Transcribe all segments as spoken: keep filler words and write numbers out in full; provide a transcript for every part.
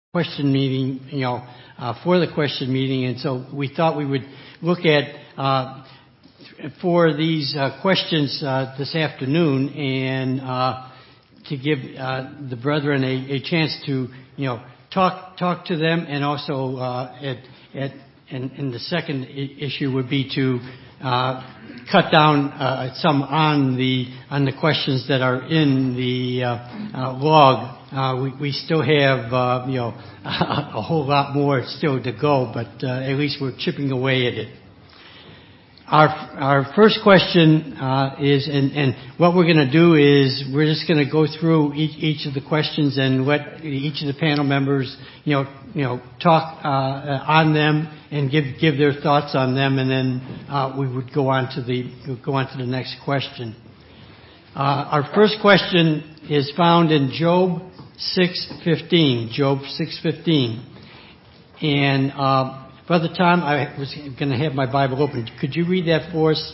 question meeting, you know, uh, for the question meeting, and so we thought we would look at uh, for these uh, questions uh, this afternoon, and uh, to give uh, the brethren a, a chance to, you know, talk talk to them, and also uh, at at and, and the second I- issue would be to uh, cut down uh, some on the on the questions that are in the uh, uh, log. Uh, we, we still have, uh, you know, a, a whole lot more still to go, but uh, at least we're chipping away at it. Our our first question uh, is, and, and what we're going to do is we're just going to go through each, each of the questions and let each of the panel members, you know, you know, talk uh, on them and give give their thoughts on them, and then uh, we would go on to the go on to the next question. Uh, our first question is found in Job six fifteen. Job six fifteen, and uh, Brother Tom, I was going to have my Bible open. Could you read that for us?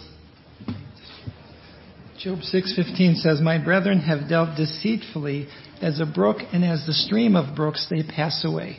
Job six fifteen says, "My brethren have dealt deceitfully as a brook, and as the stream of brooks they pass away."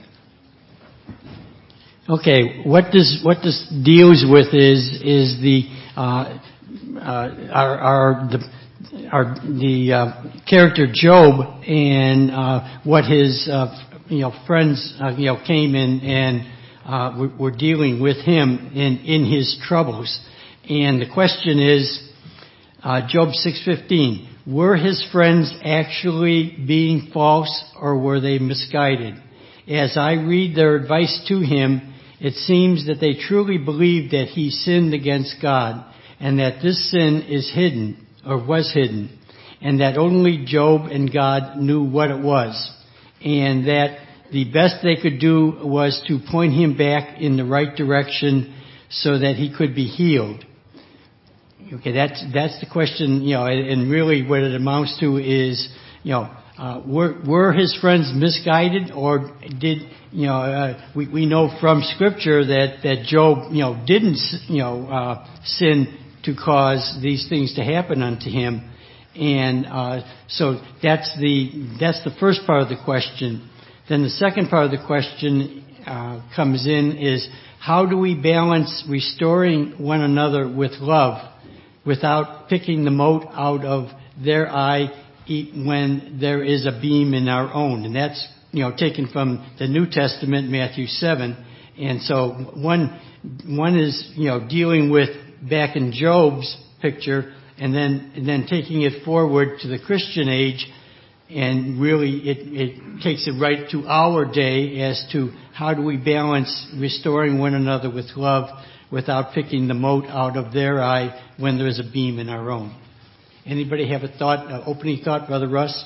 Okay, what this what this deals with is is the uh, uh, our our the our the uh, character Job, and uh, what his uh, you know friends uh, you know came in and uh, were dealing with him in in his troubles. And the question is, uh, Job six fifteen: were his friends actually being false, or were they misguided? As I read their advice to him, it seems that they truly believed that he sinned against God, and that this sin is hidden, or was hidden, and that only Job and God knew what it was, and that the best they could do was to point him back in the right direction so that he could be healed. Okay, that's that's the question, you know, and really what it amounts to is, you know, uh, were were his friends misguided, or did, you know, uh, we we know from Scripture that that Job, you know, didn't, you know, uh, sin to cause these things to happen unto him, and uh, so that's the that's the first part of the question. Then the second part of the question uh, comes in is, how do we balance restoring one another with love without picking the mote out of their eye when there is a beam in our own? And that's, you know, taken from the New Testament, Matthew seven. And so one one is, you know, dealing with back in Job's picture, and then and then taking it forward to the Christian age, and really it, it takes it right to our day as to how do we balance restoring one another with love without picking the mote out of their eye when there is a beam in our own. Anybody have a thought, uh, opening thought, Brother Russ?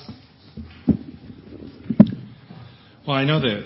Well, I know that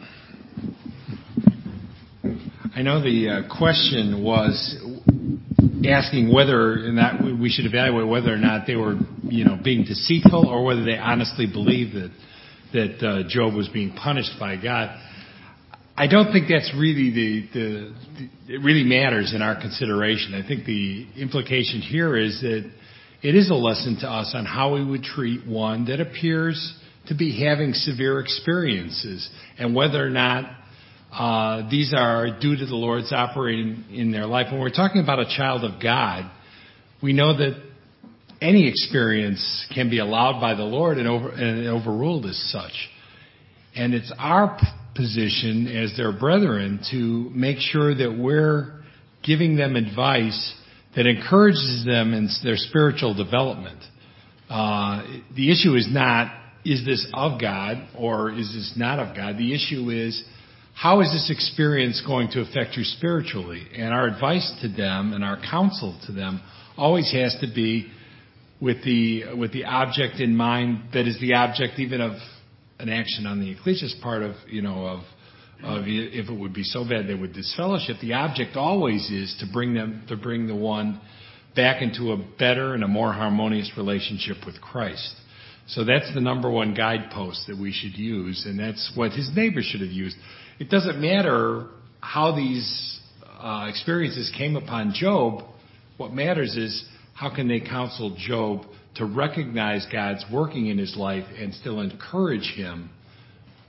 I know the uh, question was asking whether or not we should evaluate whether or not they were, you know, being deceitful, or whether they honestly believed that that uh, Job was being punished by God. I don't think that's really the, the, the it really matters in our consideration. I think the implication here is that it is a lesson to us on how we would treat one that appears to be having severe experiences, and whether or not uh, these are due to the Lord's operating in their life. When we're talking about a child of God, we know that any experience can be allowed by the Lord and, over, and overruled as such. And it's our position as their brethren to make sure that we're giving them advice that encourages them in their spiritual development. Uh, the issue is not, is this of God or is this not of God? The issue is, how is this experience going to affect you spiritually? And our advice to them and our counsel to them always has to be with the with the object in mind that is the object even of an action on the ecclesia's part of, you know, of of if it would be so bad they would disfellowship. The object always is to bring them to bring the one back into a better and a more harmonious relationship with Christ. So that's the number one guidepost that we should use, and that's what his neighbor should have used. It doesn't matter how these uh, experiences came upon Job. What matters is how can they counsel Job to recognize God's working in his life and still encourage him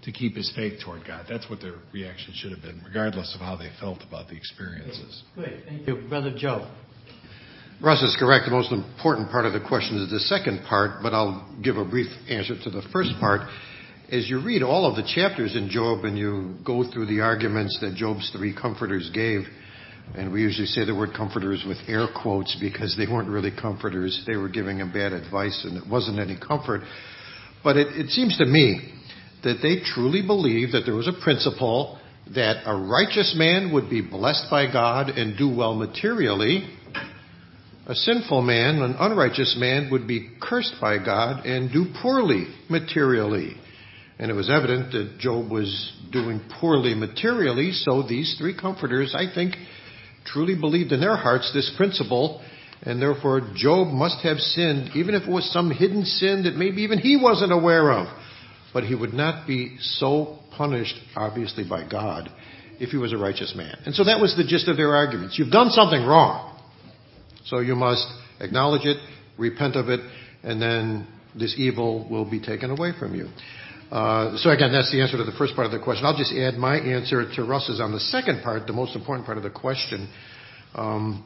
to keep his faith toward God. That's what their reaction should have been, regardless of how they felt about the experiences. Good. Thank you. Brother Joe. Russ is correct. The most important part of the question is the second part, but I'll give a brief answer to the first part. As you read all of the chapters in Job and you go through the arguments that Job's three comforters gave, and we usually say the word comforters with air quotes because they weren't really comforters. They were giving him bad advice and it wasn't any comfort. But it, it seems to me that they truly believed that there was a principle that a righteous man would be blessed by God and do well materially. A sinful man, an unrighteous man, would be cursed by God and do poorly materially. And it was evident that Job was doing poorly materially, so these three comforters, I think, truly believed in their hearts this principle, and therefore Job must have sinned, even if it was some hidden sin that maybe even he wasn't aware of. But he would not be so punished, obviously, by God if he was a righteous man. And so that was the gist of their arguments. You've done something wrong, so you must acknowledge it, repent of it, and then this evil will be taken away from you. Uh, so again, that's the answer to the first part of the question. I'll just add my answer to Russ's on the second part, the most important part of the question. Um,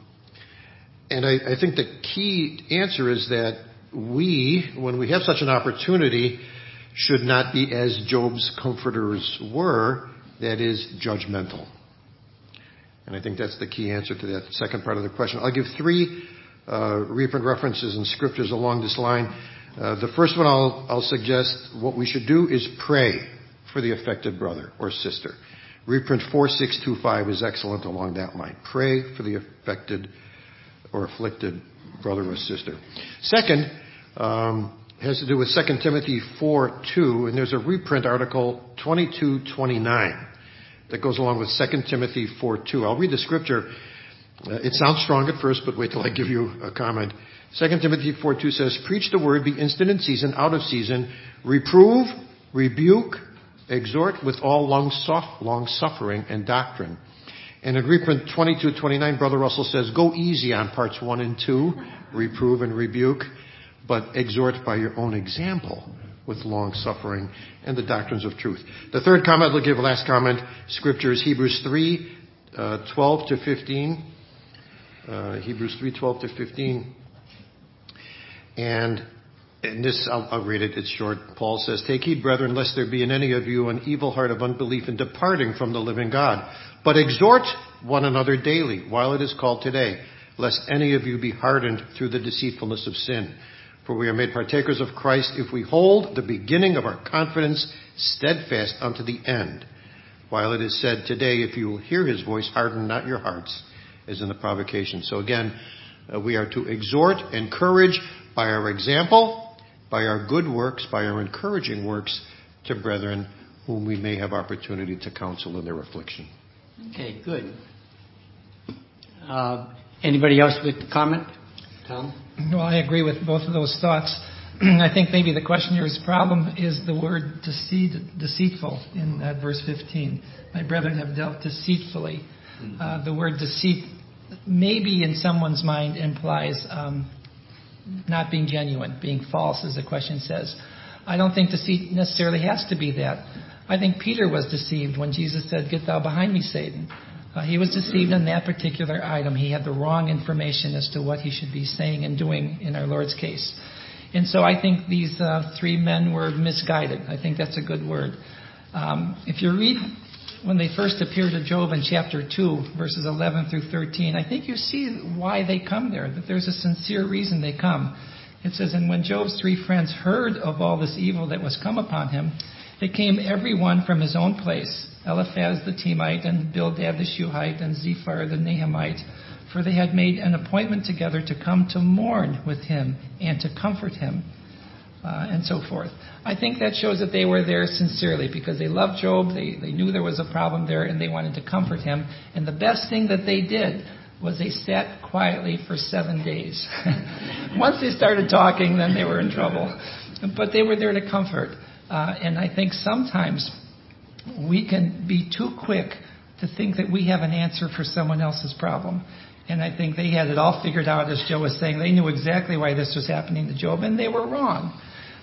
and I, I think the key answer is that we, when we have such an opportunity, should not be as Job's comforters were, that is, judgmental. And I think that's the key answer to that second part of the question. I'll give three uh, reprint references in scriptures along this line. Uh, the first one I'll, I'll suggest what we should do is pray for the affected brother or sister. Reprint four six two five is excellent along that line. Pray for the affected or afflicted brother or sister. Second, um, has to do with Second Timothy four two, and there's a reprint article twenty-two twenty-nine that goes along with Second Timothy four two. I'll read the scripture. Uh, it sounds strong at first, but wait till I give you a comment. Second Timothy four two says, preach the word, be instant in season, out of season, reprove, rebuke, exhort with all long, soft, long suffering and doctrine. And in reprint twenty-two twenty-nine, Brother Russell says, go easy on parts one and two, reprove and rebuke, but exhort by your own example with long suffering and the doctrines of truth. The third comment, I'll give a last comment, scripture is Hebrews three, uh, twelve to fifteen. Uh, Hebrews three, twelve to fifteen. And in this, I'll, I'll read it, it's short. Paul says, take heed, brethren, lest there be in any of you an evil heart of unbelief in departing from the living God. But exhort one another daily, while it is called today, lest any of you be hardened through the deceitfulness of sin. For we are made partakers of Christ if we hold the beginning of our confidence steadfast unto the end. While it is said today, if you will hear his voice, harden not your hearts, as in the provocation. So again, uh, we are to exhort, encourage, by our example, by our good works, by our encouraging works to brethren whom we may have opportunity to counsel in their affliction. Okay, good. Uh, anybody else with a comment? Tom? Well, I agree with both of those thoughts. I think maybe the questioner's problem is the word deceit, deceitful in uh, verse fifteen. My brethren have dealt deceitfully. Uh, the word deceit maybe in someone's mind implies um, not being genuine, being false, as the question says. I don't think deceit necessarily has to be that. I think Peter was deceived when Jesus said, get thou behind me, Satan. Uh, he was deceived in that particular item. He had the wrong information as to what he should be saying and doing in our Lord's case. And so I think these uh, three men were misguided. I think that's a good word. Um, if you read when they first appear to Job in chapter two, verses eleven through thirteen, I think you see why they come there, that there's a sincere reason they come. It says, and when Job's three friends heard of all this evil that was come upon him, they came every one from his own place, Eliphaz the Temite, and Bildad the Shuhite, and Zephar the Nahumite, for they had made an appointment together to come to mourn with him and to comfort him, uh, and so forth. I think that shows that they were there sincerely because they loved Job, they, they knew there was a problem there, and they wanted to comfort him. And the best thing that they did was they sat quietly for seven days. Once they started talking, then they were in trouble. But they were there to comfort. Uh, and I think sometimes we can be too quick to think that we have an answer for someone else's problem. And I think they had it all figured out, as Joe was saying. They knew exactly why this was happening to Job, and they were wrong.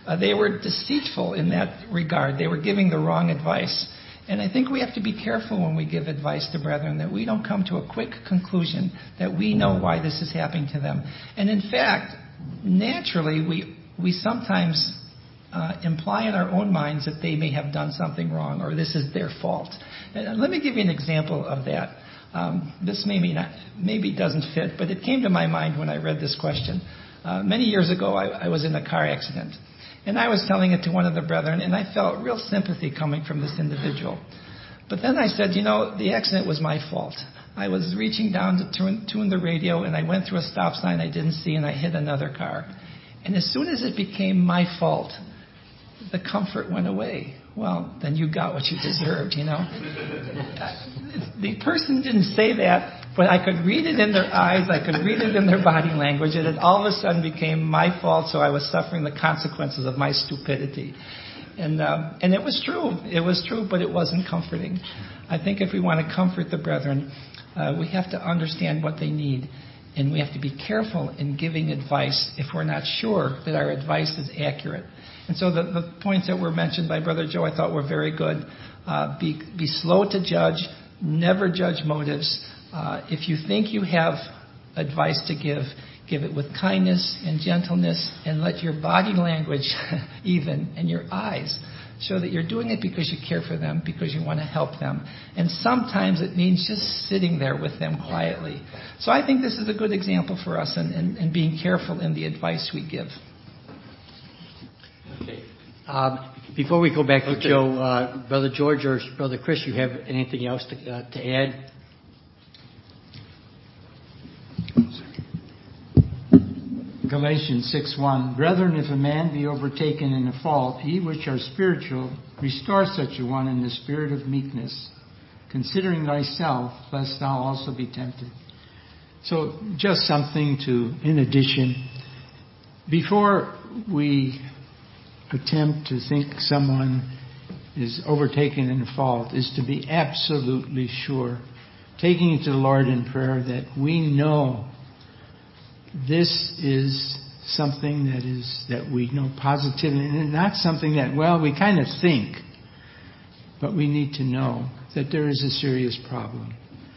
Uh, they were deceitful in that regard. They were giving the wrong advice. And I think we have to be careful when we give advice to brethren that we don't come to a quick conclusion that we know why this is happening to them. And in fact, naturally, we we sometimes uh, imply in our own minds that they may have done something wrong or this is their fault. And let me give you an example of that. Um, this maybe not, maybe doesn't fit, but it came to my mind when I read this question. Uh, many years ago, I, I was in a car accident. And I was telling it to one of the brethren, and I felt real sympathy coming from this individual. But then I said, you know, the accident was my fault. I was reaching down to tune, tune the radio, and I went through a stop sign I didn't see, and I hit another car. And as soon as it became my fault, the comfort went away. Well, then you got what you deserved, you know. The person didn't say that, but I could read it in their eyes, I could read it in their body language, and it all of a sudden became my fault, so I was suffering the consequences of my stupidity. And um, and it was true. It was true, but it wasn't comforting. I think if we want to comfort the brethren, uh, we have to understand what they need, and we have to be careful in giving advice if we're not sure that our advice is accurate. And so the, the points that were mentioned by Brother Joe I thought were very good. Uh, be, be slow to judge. Never judge motives. Uh, if you think you have advice to give, give it with kindness and gentleness, and let your body language even and your eyes show that you're doing it because you care for them, because you want to help them. And sometimes it means just sitting there with them quietly. So I think this is a good example for us in, in, in being careful in the advice we give. Okay. Um, before we go back to okay. Joe, uh, Brother George or Brother Chris, you have anything else to, uh, to add? Galatians six one, Brethren, if a man be overtaken in a fault, ye which are spiritual, restore such a one in the spirit of meekness, considering thyself, lest thou also be tempted. So just something to, in addition, before we attempt to think someone is overtaken in a fault, is to be absolutely sure, taking it to the Lord in prayer, that we know this is something that is that we know positively, and not something that, well, we kind of think, but we need to know that there is a serious problem,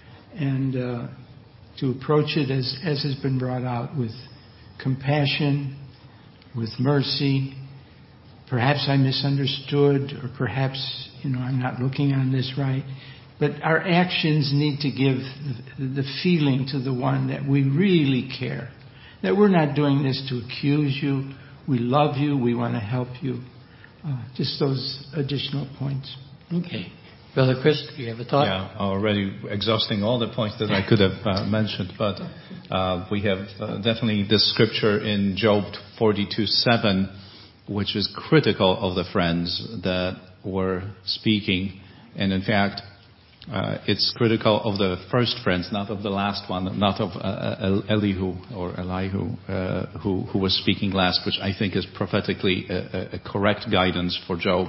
and uh, to approach it as as has been brought out, with compassion, with mercy. Perhaps I misunderstood, or perhaps, you know, I'm not looking on this right. But our actions need to give the, the feeling to the one that we really care. That we're not doing this to accuse you. We love you. We want to help you. Uh, just those additional points. Okay. Brother Chris, do you have a thought? Yeah, already exhausting all the points that I could have uh, mentioned, but uh, we have uh, definitely this scripture in Job forty-two seven, which is critical of the friends that were speaking. And in fact, uh, it's critical of the first friends, not of the last one, not of uh, Elihu or Elihu, uh, who, who was speaking last, which I think is prophetically a, a correct guidance for Job.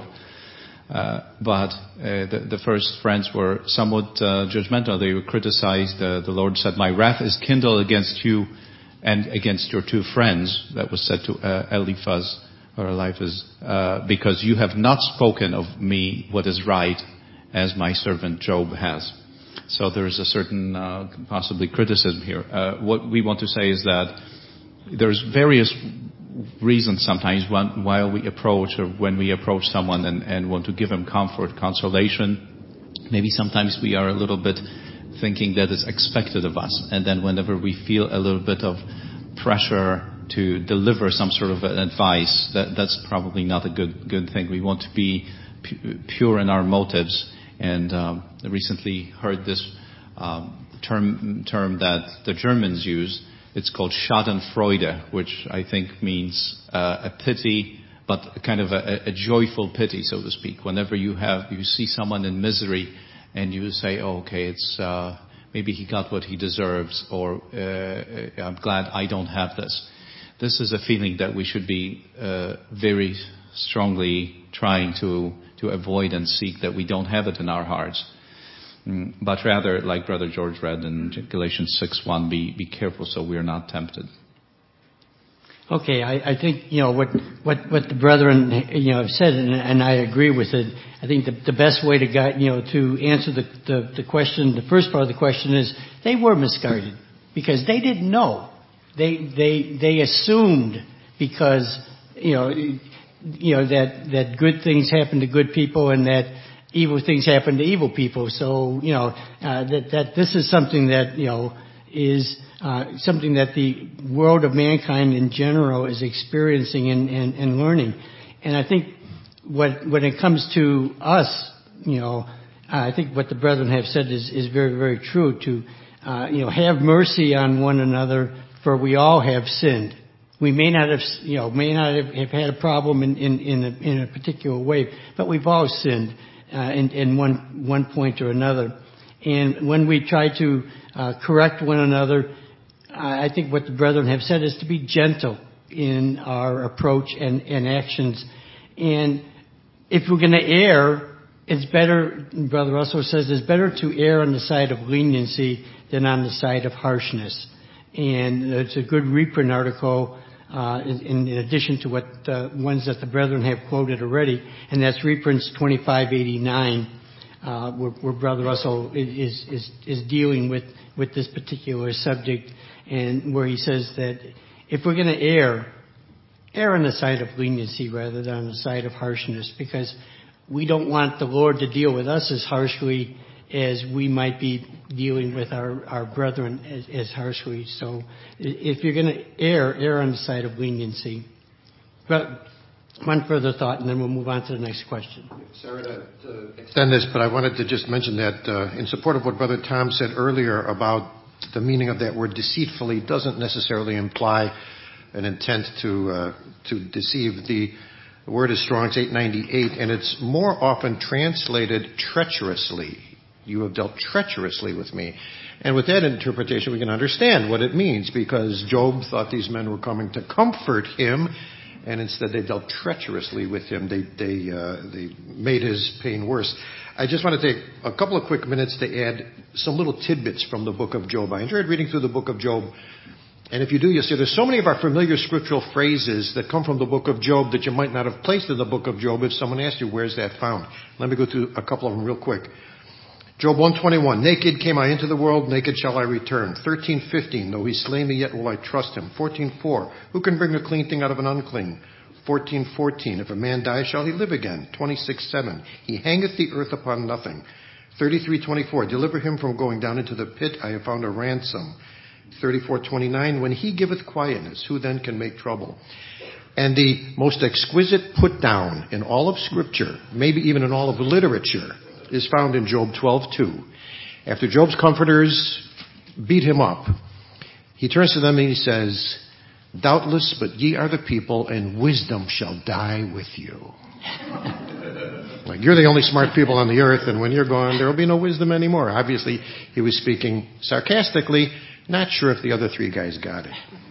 Uh, but uh, the, the first friends were somewhat uh, judgmental. They were criticized. Uh, the Lord said, "My wrath is kindled against you and against your two friends." That was said to uh, Eliphaz or Eliphaz, uh, because you have not spoken of me what is right, as my servant Job has. So there is a certain uh, possibly criticism here. Uh, what we want to say is that there's various reasons sometimes when, while we approach or when we approach someone and, and want to give him comfort, consolation. Maybe sometimes we are a little bit thinking that it's expected of us, and then whenever we feel a little bit of pressure to deliver some sort of advice, that that's probably not a good good thing. We want to be pu- pure in our motives. And um, I recently heard this um, term term that the Germans use. It's called Schadenfreude, which I think means uh, a pity, but kind of a, a joyful pity, so to speak. Whenever you have you see someone in misery, and you say, "Oh, okay, it's uh, maybe he got what he deserves," or uh, "I'm glad I don't have this." This is a feeling that we should be uh, very strongly trying to to avoid and seek, that we don't have it in our hearts. Mm, but rather, like Brother George read in Galatians six one, be, be careful so we are not tempted. Okay, I, I think, you know, what, what, what the brethren, you know, have said, and, and I agree with it. I think the, the best way to guide, you know, to answer the, the, the question, the first part of the question is, they were misguided because they didn't know. They, they, they assumed because, you know, you know, that, that good things happen to good people and that evil things happen to evil people. So, you know, uh, that, that this is something that, you know, is, Uh, something that the world of mankind in general is experiencing and, and, and learning. And I think what, when it comes to us, you know, I think what the brethren have said is, is very, very true to, uh, you know, have mercy on one another, for we all have sinned. We may not have, you know, may not have, have had a problem in, in, in, a, in a particular way, but we've all sinned, uh, in, in one, one point or another. And when we try to, uh, correct one another, I think what the brethren have said is to be gentle in our approach and, and actions. And if we're going to err, it's better, Brother Russell says, it's better to err on the side of leniency than on the side of harshness. And it's a good reprint article, uh, in, in addition to what the ones that the brethren have quoted already, and that's reprints twenty-five eighty-nine, uh, where, where Brother Russell is, is, is dealing with, with this particular subject. And where he says that if we're going to err, err on the side of leniency rather than on the side of harshness, because we don't want the Lord to deal with us as harshly as we might be dealing with our, our brethren as, as harshly. So if you're going to err, err on the side of leniency. But one further thought, and then we'll move on to the next question. Sorry to, to extend this, but I wanted to just mention that uh, in support of what Brother Tom said earlier about the meaning of that word deceitfully doesn't necessarily imply an intent to uh, to deceive. The word is Strong's eight ninety-eight, and it's more often translated treacherously. You have dealt treacherously with me. And with that interpretation, we can understand what it means, because Job thought these men were coming to comfort him, and instead they dealt treacherously with him. They they uh, they made his pain worse. I just want to take a couple of quick minutes to add some little tidbits from the book of Job. I enjoyed reading through the book of Job. And if you do, you'll see there's so many of our familiar scriptural phrases that come from the book of Job that you might not have placed in the book of Job if someone asked you, where's that found? Let me go through a couple of them real quick. Job one twenty-one, naked came I into the world, naked shall I return. thirteen fifteen, though he slay me, yet will I trust him. fourteen four, who can bring a clean thing out of an unclean? fourteen fourteen, if a man die, shall he live again? twenty-six seven, he hangeth the earth upon nothing. thirty-three twenty-four, deliver him from going down into the pit, I have found a ransom. thirty-four twenty-nine, when he giveth quietness, who then can make trouble? And the most exquisite put down in all of Scripture, maybe even in all of literature, is found in Job twelve two. After Job's comforters beat him up, he turns to them and he says, doubtless, but ye are the people, and wisdom shall die with you. Like, you're the only smart people on the earth, and when you're gone, there will be no wisdom anymore. Obviously, he was speaking sarcastically. Not sure if the other three guys got it.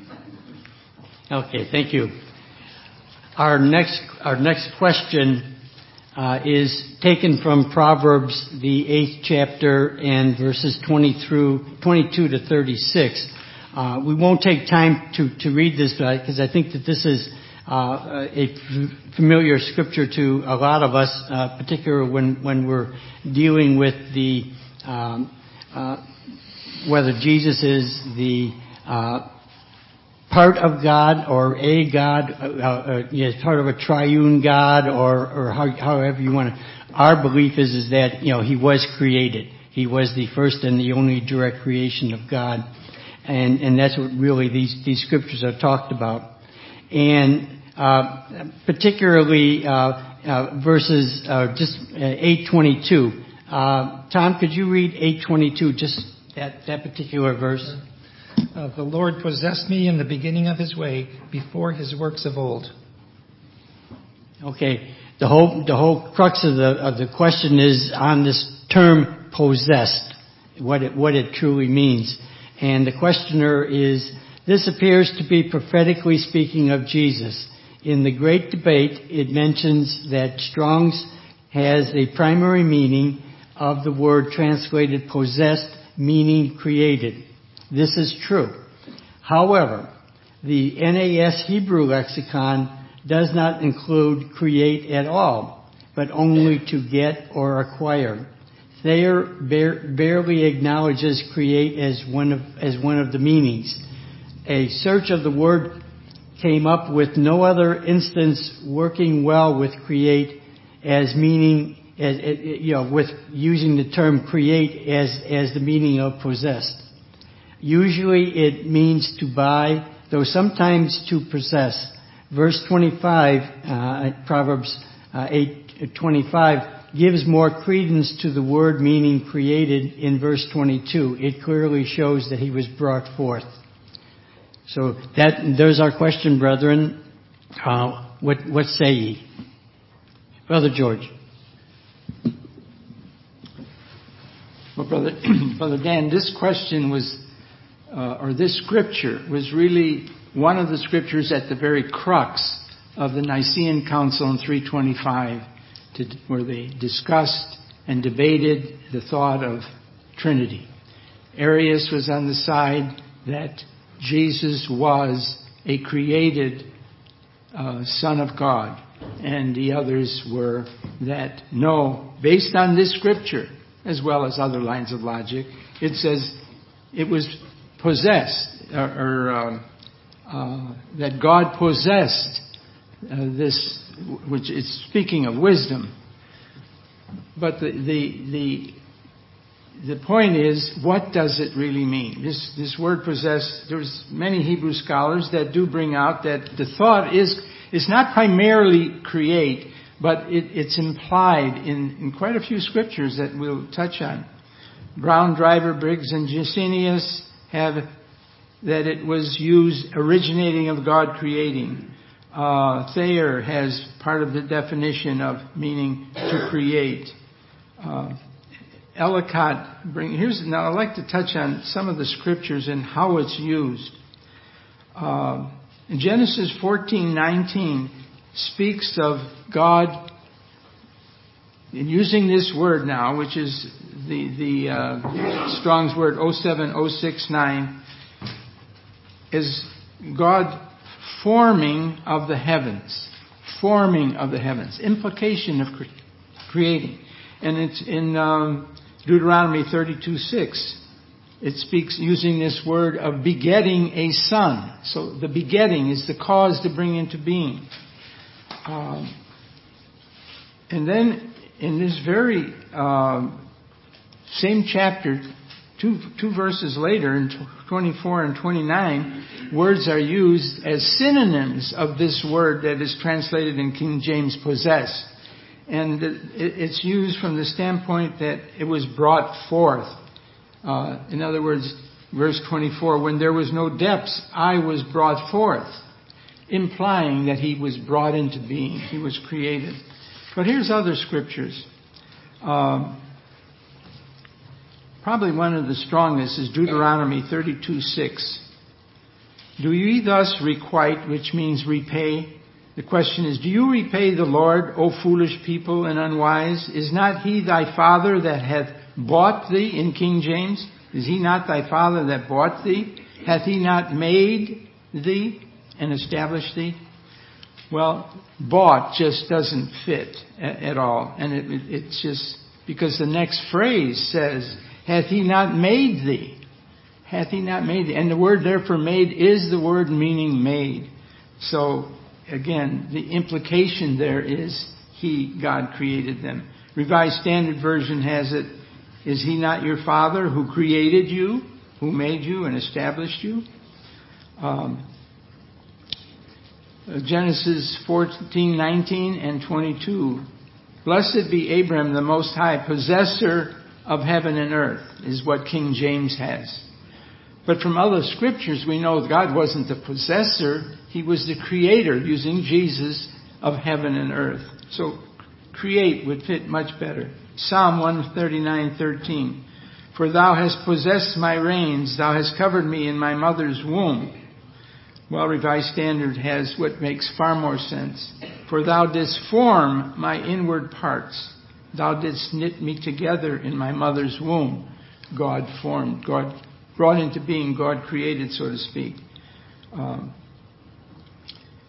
Okay, thank you. Our next, our next question uh, is taken from Proverbs, the eighth chapter, and verses twenty through twenty-two to thirty-six. Uh, we won't take time to, to read this because I think that this is uh, a f- familiar scripture to a lot of us, uh, particularly when, when we're dealing with the um, uh, whether Jesus is the uh, part of God or a God, uh, uh, yes, part of a triune God, or, or how, however you want to. Our belief is is that, you know, he was created. He was the first and the only direct creation of God. And, and that's what really these, these scriptures are talked about. And, uh, particularly, uh, uh, verses, uh, just uh, eight twenty-two. Uh, Tom, could you read eight twenty-two, just that, that particular verse? Uh, the Lord possessed me in the beginning of his way, before his works of old. Okay. The whole, the whole crux of the, of the question is on this term possessed, what it, what it truly means. And the questioner is, this appears to be prophetically speaking of Jesus. In the great debate, it mentions that Strong's has a primary meaning of the word translated possessed, meaning created. This is true. However, The N A S Hebrew lexicon does not include create at all, but only to get or acquire. Thayer bar- barely acknowledges create as one of as one of the meanings. A search of the word came up with no other instance working well with create as meaning as you know with using the term create as as the meaning of possessed. Usually it means to buy, though sometimes to possess. Verse twenty-five, uh, Proverbs uh, eight twenty-five, gives more credence to the word meaning created in verse twenty-two. It clearly shows that he was brought forth. So that there's our question, brethren. Uh, what what say ye, Brother George? Well, brother, brother Dan, this question was, uh, or this scripture was really one of the scriptures at the very crux of the Nicene Council in three twenty-five, to, where they discussed and debated the thought of Trinity. Arius was on the side that Jesus was a created uh, Son of God, and the others were that no, based on this scripture, as well as other lines of logic, it says it was possessed, or, or um, uh, that God possessed uh, this, which is speaking of wisdom. But the the the the point is, what does it really mean? This this word possessed. There's many Hebrew scholars that do bring out that the thought is is not primarily create, but it, it's implied in, in quite a few scriptures that we'll touch on. Brown, Driver, Briggs, and Gesenius have that it was used originating of God creating. Uh, Thayer has part of the definition of meaning to create. Uh, Ellicott bring here's now I'd like to touch on some of the scriptures and how it's used. Uh, in Genesis fourteen nineteen speaks of God, in using this word now, which is the the uh, Strong's word oh seven oh six nine, is God forming of the heavens, forming of the heavens, implication of cre- creating, and it's in um, Deuteronomy thirty-two six. It speaks using this word of begetting a son. So the begetting is the cause to bring into being. Um, and then in this very um, same chapter, two two verses later, in twenty-four and twenty-nine, words are used as synonyms of this word that is translated in King James possess. And it's used from the standpoint that it was brought forth. Uh, in other words, verse twenty-four, when there was no depths, I was brought forth, implying that he was brought into being. He was created. But here's other scriptures. Um, probably one of the strongest is Deuteronomy thirty-two six. Do ye thus requite, which means repay? The question is, do you repay the Lord, O foolish people and unwise? Is not he thy father that hath bought thee, in King James? Is he not thy father that bought thee? Hath he not made thee and established thee? Well, bought just doesn't fit at, at all. And it, it, it's just because the next phrase says, hath he not made thee? Hath he not made thee? And the word there for made is the word meaning made. So, again, the implication there is he, God, created them. Revised Standard Version has it, is he not your father who created you, who made you and established you? Um, Genesis fourteen nineteen and twenty-two. Blessed be Abram, the Most High, possessor of heaven and earth, is what King James has. But from other scriptures, we know God wasn't the possessor. He was the creator, using Jesus, of heaven and earth. So create would fit much better. Psalm one thirty-nine thirteen. For thou hast possessed my reins, thou hast covered me in my mother's womb. Well, Revised Standard has what makes far more sense. For thou didst form my inward parts. Thou didst knit me together in my mother's womb. God formed, God brought into being, God created, so to speak. Um,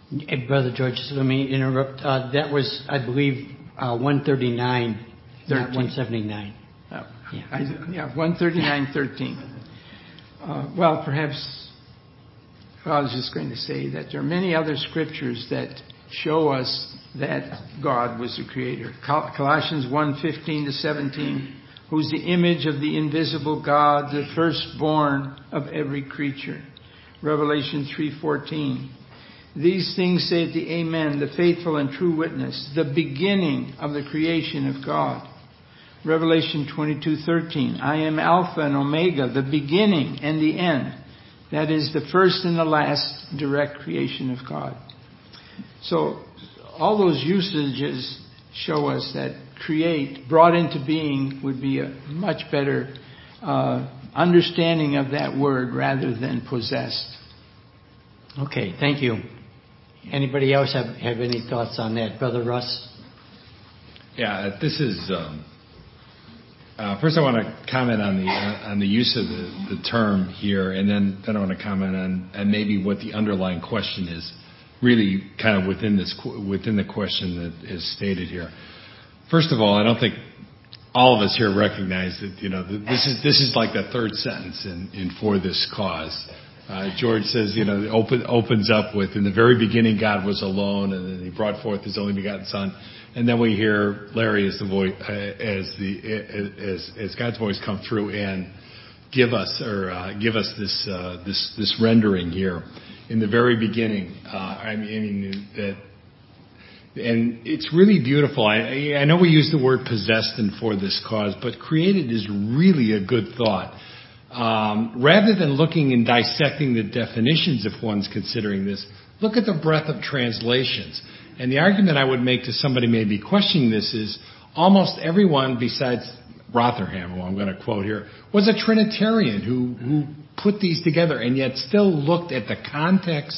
Hey, Brother George, let me interrupt. Uh, that was, I believe, uh, one thirty-nine, not one seventy-nine. Oh, Yeah. I, yeah, one thirty-nine thirteen. Uh, well, perhaps, well, I was just going to say that there are many other scriptures that show us that God was the creator. Col- Colossians one fifteen to seventeen, who's the image of the invisible God, the firstborn of every creature. Revelation three fourteen. These things saith the Amen, the faithful and true witness, the beginning of the creation of God. Revelation twenty-two thirteen. I am Alpha and Omega, the beginning and the end. That is the first and the last direct creation of God. So all those usages show us that create, brought into being, would be a much better uh, understanding of that word rather than possessed. Okay, thank you. Anybody else have, have any thoughts on that? Brother Russ? Yeah, this is... Um, uh, first I want to comment on the uh, on the use of the, the term here, and then, then I want to comment on, on maybe what the underlying question is, really kind of within this within the question that is stated here. First of all, I don't think all of us here recognize that, you know, this is this is like the third sentence in, in For This Cause. Uh, George says, you know, open, opens up with, in the very beginning God was alone, and then he brought forth his only begotten Son. And then we hear Larry as the voice, uh, as the as as God's voice come through and give us or uh, give us this uh, this this rendering here. In the very beginning, uh, I mean that, and it's really beautiful. I I know we use the word possessed in For This Cause, but created is really a good thought. Um, rather than looking and dissecting the definitions, if one's considering this, look at the breadth of translations. And the argument I would make to somebody maybe questioning this is almost everyone besides Rotherham, who I'm going to quote here, was a Trinitarian who, who put these together and yet still looked at the context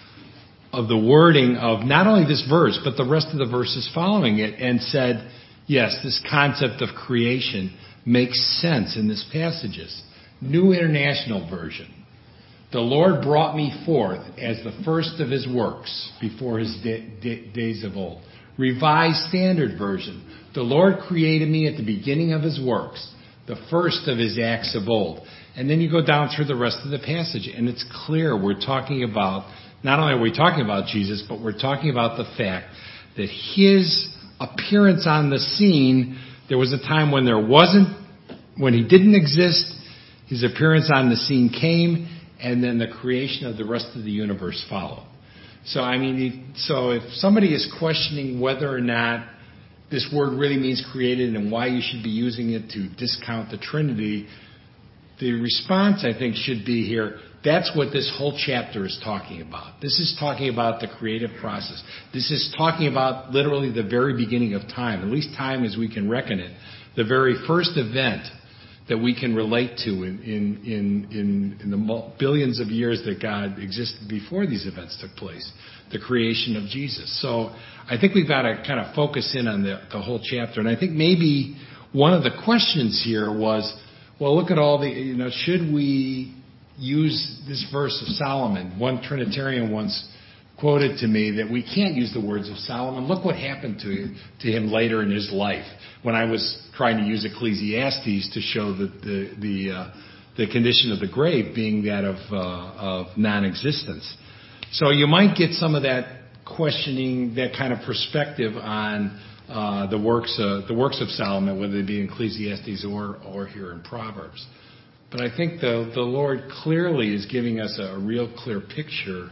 of the wording of not only this verse, but the rest of the verses following it and said, yes, this concept of creation makes sense in this passages. New International Version. The Lord brought me forth as the first of his works before his da- da- days of old. Revised Standard Version. The Lord created me at the beginning of his works, the first of his acts of old. And then you go down through the rest of the passage, and it's clear we're talking about, not only are we talking about Jesus, but we're talking about the fact that his appearance on the scene, there was a time when there wasn't, when he didn't exist, his appearance on the scene came, and then the creation of the rest of the universe followed. So, I mean, so if somebody is questioning whether or not this word really means created and why you should be using it to discount the Trinity, the response, I think, should be here, that's what this whole chapter is talking about. This is talking about the creative process. This is talking about literally the very beginning of time, at least time as we can reckon it, the very first event that we can relate to in, in, in, in, in the billions of years that God existed before these events took place, the creation of Jesus. So I think we've got to kind of focus in on the, the whole chapter. And I think maybe one of the questions here was, well, look at all the, you know, should we use this verse of Solomon? One Trinitarian once quoted to me that we can't use the words of Solomon. Look what happened to, to him later in his life when I was trying to use Ecclesiastes to show the the the, uh, the condition of the grave being that of uh, of non-existence. So you might get some of that questioning, that kind of perspective on uh, the works uh, the works of Solomon, whether they be in Ecclesiastes or or here in Proverbs. But I think the the Lord clearly is giving us a real clear picture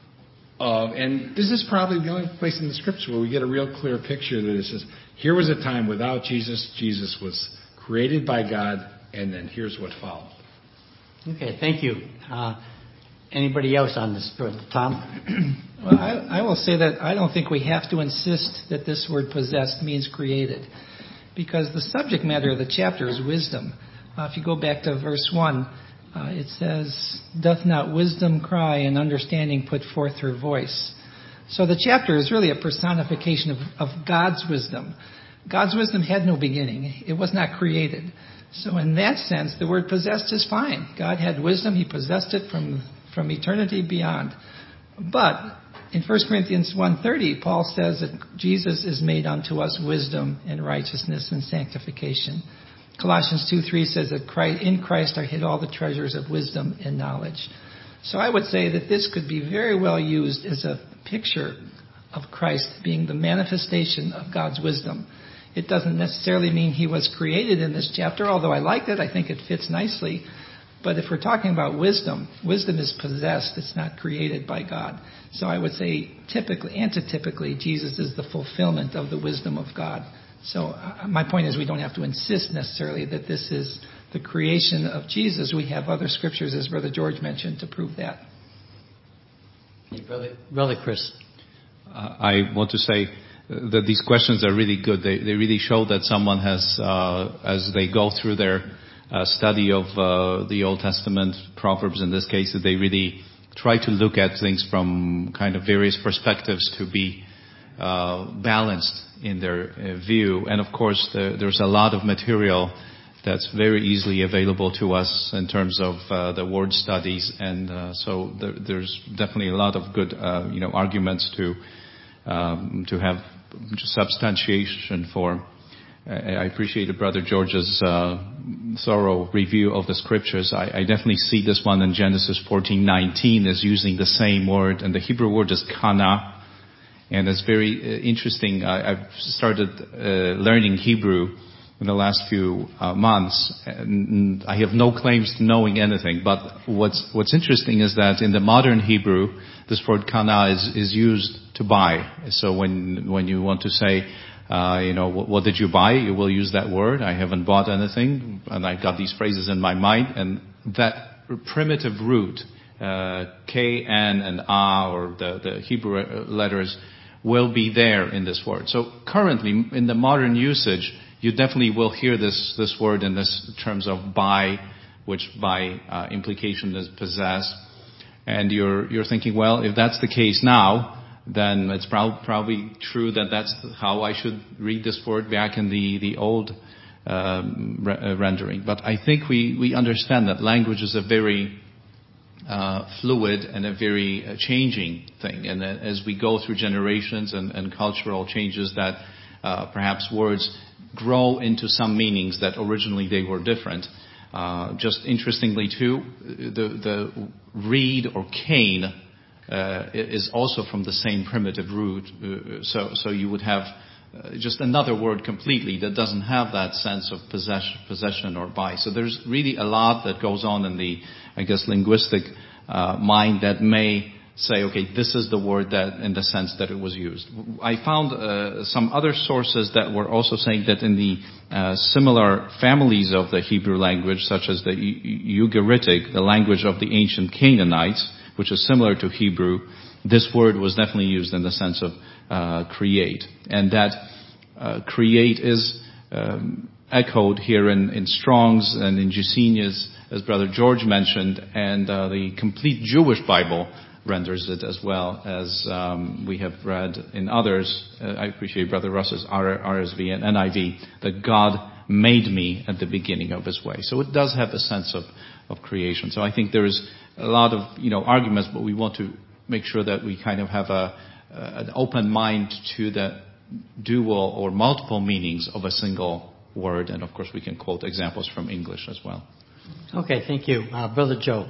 of, and this is probably the only place in the Scripture where we get a real clear picture that it says, here was a time without Jesus. Jesus was created by God, and then here's what followed. Okay, thank you. Uh, anybody else on this? Tom? Well, I, I will say that I don't think we have to insist that this word possessed means created, because the subject matter of the chapter is wisdom. Uh, if you go back to verse one, uh, it says, doth not wisdom cry and understanding put forth her voice? So the chapter is really a personification of, of God's wisdom. God's wisdom had no beginning. It was not created. So in that sense, the word possessed is fine. God had wisdom. He possessed it from, from eternity beyond. But in First Corinthians one thirty, Paul says that Jesus is made unto us wisdom and righteousness and sanctification. Colossians two three says that Christ, in Christ are hid all the treasures of wisdom and knowledge. So I would say that this could be very well used as a picture of Christ being the manifestation of God's wisdom. It doesn't necessarily mean he was created in this chapter, although I liked it. I think it fits nicely. But if we're talking about wisdom, wisdom is possessed. It's not created by God. So I would say typically, antitypically, Jesus is the fulfillment of the wisdom of God. So uh, my point is we don't have to insist necessarily that this is the creation of Jesus. We have other scriptures, as Brother George mentioned, to prove that. Hey, Brother, Brother Chris. Uh, I want to say that these questions are really good. They, they really show that someone has, uh, as they go through their uh, study of uh, the Old Testament, Proverbs in this case, that they really try to look at things from kind of various perspectives to be uh, balanced in their uh, view. And of course, the, there's a lot of material that's very easily available to us in terms of uh, the word studies. And uh, so there, there's definitely a lot of good, uh, you know, arguments to um, to have substantiation for. I appreciated Brother George's uh, thorough review of the scriptures. I, I definitely see this one in Genesis fourteen nineteen as using the same word, and the Hebrew word is kana, and it's very uh, interesting. I, I've started uh, learning Hebrew in the last few uh, months, and I have no claims to knowing anything. But what's what's interesting is that in the modern Hebrew, this word kana is is used to buy. So when when you want to say, Uh, you know, what, what did you buy? You will use that word. I haven't bought anything. And I got these phrases in my mind. And that primitive root, uh, K, N, and A, or the, the Hebrew letters, will be there in this word. So currently, in the modern usage, you definitely will hear this, this word in this terms of buy, which by uh, implication is possess. And you're, you're thinking, well, if that's the case now, then it's prob- probably true that that's how I should read this word back in the, the old um, re- uh, rendering. But I think we, we understand that language is a very uh, fluid and a very uh, changing thing. And that as we go through generations and, and cultural changes, that uh, perhaps words grow into some meanings that originally they were different. Uh, just interestingly too, the, the reed or cane Uh, is also from the same primitive root, uh, so so you would have uh, just another word completely that doesn't have that sense of possession, possession or buy. So there's really a lot that goes on in the, I guess, linguistic uh, mind that may say, okay, this is the word that, in the sense that it was used. I found uh, some other sources that were also saying that in the uh, similar families of the Hebrew language, such as the Ugaritic, the language of the ancient Canaanites, which is similar to Hebrew, this word was definitely used in the sense of uh, create. And that uh, create is um, echoed here in, in Strong's and in Gesenius, as Brother George mentioned, and uh, the complete Jewish Bible renders it as well, as um, we have read in others. Uh, I appreciate Brother Russ's R S V and N I V, that God made me at the beginning of his way. So it does have a sense of, of creation. So I think there is a lot of, you know, arguments, but we want to make sure that we kind of have a, uh, an open mind to the dual or multiple meanings of a single word. And of course we can quote examples from English as well. Okay, thank you. Uh, Brother Joe.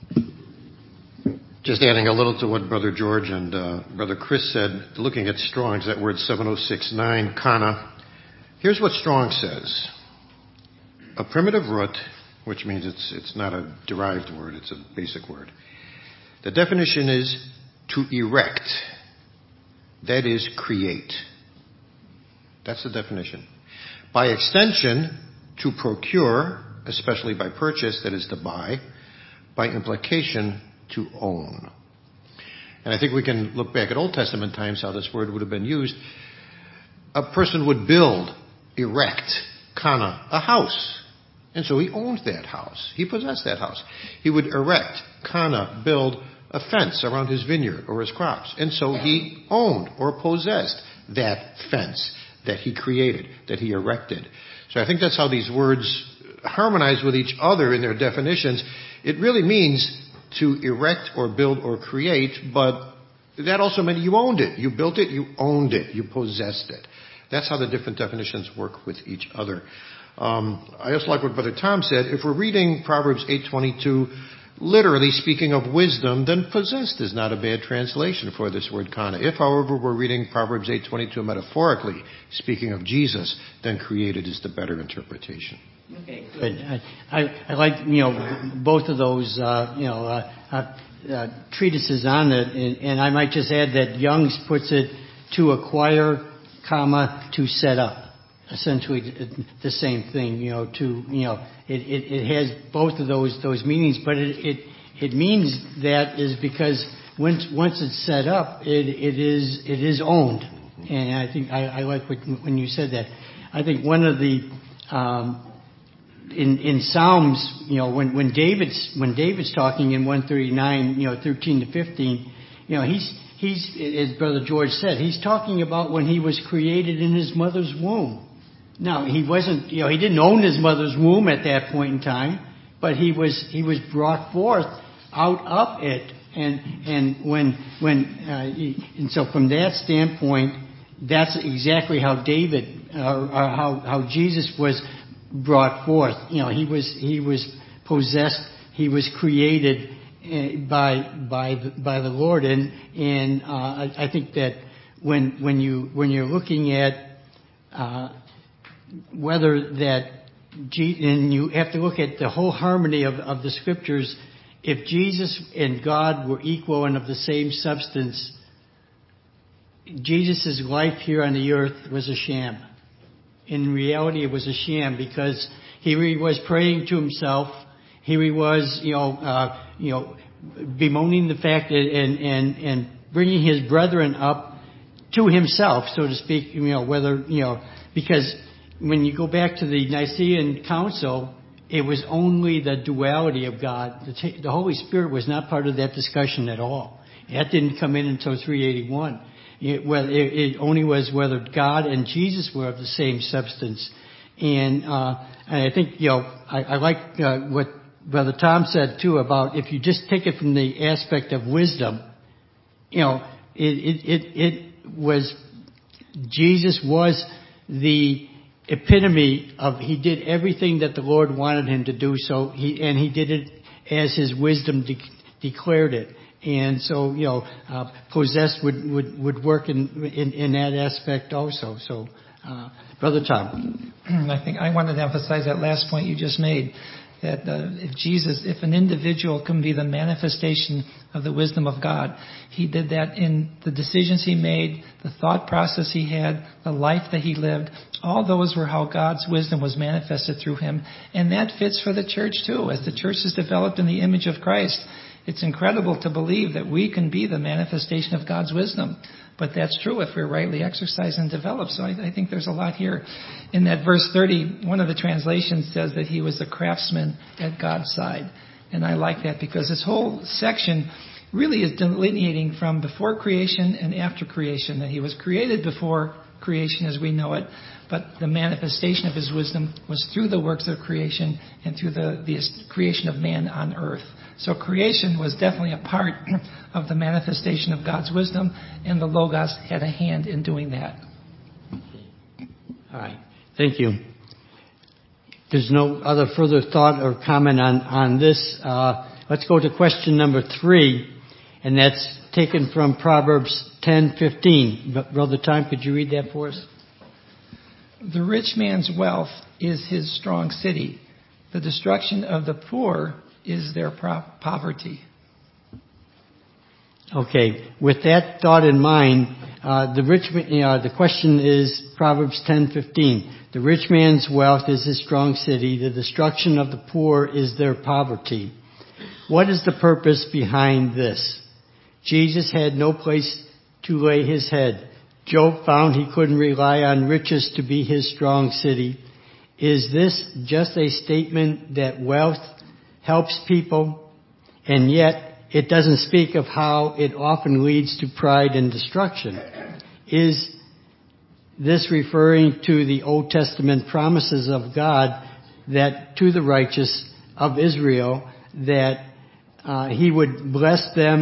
Just adding a little to what Brother George and uh, Brother Chris said, looking at Strong's, that word seven oh six nine, kana. Here's what Strong says. A primitive root, which means it's it's not a derived word, it's a basic word. The definition is to erect, that is, create. That's the definition. By extension, to procure, especially by purchase, that is to buy. By implication, to own. And I think we can look back at Old Testament times how this word would have been used. A person would build, erect, kana, a house. And so he owned that house. He possessed that house. He would erect, kana, build a fence around his vineyard or his crops. And so he owned or possessed that fence that he created, that he erected. So I think that's how these words harmonize with each other in their definitions. It really means to erect or build or create, but that also meant you owned it. You built it, you owned it, you possessed it. That's how the different definitions work with each other. Um, I also like what Brother Tom said. If we're reading Proverbs eight twenty-two, literally speaking of wisdom, then possessed is not a bad translation for this word kana. If, however, we're reading Proverbs eight twenty-two metaphorically, speaking of Jesus, then created is the better interpretation. Okay, good. I, I, I like, you know, both of those, uh, you know, uh, uh, uh, treatises on it, and, and I might just add that Young's puts it to acquire, comma, to set up. Essentially the same thing, you know, to, you know, it, it, it has both of those, those meanings, but it, it, it means that is because once, once it's set up, it, it is, it is owned. And I think, I, I like what, when you said that. I think one of the, um, in, in Psalms, you know, when, when David's, when David's talking in one thirty-nine, you know, thirteen to fifteen, you know, he's, he's, as Brother George said, he's talking about when he was created in his mother's womb. Now, he wasn't, you know, he didn't own his mother's womb at that point in time, but he was, he was brought forth out of it. And, and when, when, uh, he, and so from that standpoint, that's exactly how David, uh, or how, how Jesus was brought forth. You know, he was, he was possessed, he was created by, by, the, by the Lord. And, and, uh, I, I think that when, when you, when you're looking at, uh, whether that, and you have to look at the whole harmony of, of the scriptures. If Jesus and God were equal and of the same substance, Jesus' life here on the earth was a sham. In reality, it was a sham because here he was praying to himself. Here he was, you know, uh, you know, bemoaning the fact that, and, and, and bringing his brethren up to himself, so to speak, you know, whether, you know, because when you go back to the Nicene Council, it was only the duality of God. The, the Holy Spirit was not part of that discussion at all. That didn't come in until three eighty-one. It, well, it, it only was whether God and Jesus were of the same substance. And, uh, and I think, you know, I, I like uh, what Brother Tom said too about if you just take it from the aspect of wisdom, you know, it, it, it, it was, Jesus was the epitome of, he did everything that the Lord wanted him to do, so he, and he did it as his wisdom de- declared it. And so, you know, uh, possessed would, would, would work in, in, in that aspect also. So, uh, Brother Tom. I think I wanted to emphasize that last point you just made, that uh, if Jesus, if an individual can be the manifestation of the wisdom of God, he did that in the decisions he made, the thought process he had, the life that he lived. All those were how God's wisdom was manifested through him. And that fits for the church too. As the church is developed in the image of Christ, it's incredible to believe that we can be the manifestation of God's wisdom. But that's true if we're rightly exercised and developed. So I, I think there's a lot here. In that verse thirty, one of the translations says that he was the craftsman at God's side. And I like that because this whole section really is delineating from before creation and after creation, that he was created before creation as we know it, but the manifestation of his wisdom was through the works of creation and through the, the creation of man on earth. So creation was definitely a part of the manifestation of God's wisdom, and the Logos had a hand in doing that. All right. Thank you. There's no other further thought or comment on, on this. Uh, let's go to question number three, and that's taken from Proverbs ten fifteen. Brother Tom, could you read that for us? The rich man's wealth is his strong city. The destruction of the poor is their pro- poverty. Okay, with that thought in mind, uh, the rich, uh, the question is Proverbs ten fifteen. The rich man's wealth is his strong city. The destruction of the poor is their poverty. What is the purpose behind this? Jesus had no place to lay his head. Job found he couldn't rely on riches to be his strong city. Is this just a statement that wealth helps people, and yet it doesn't speak of how it often leads to pride and destruction? Is this referring to the Old Testament promises of God that to the righteous of Israel that uh, he would bless them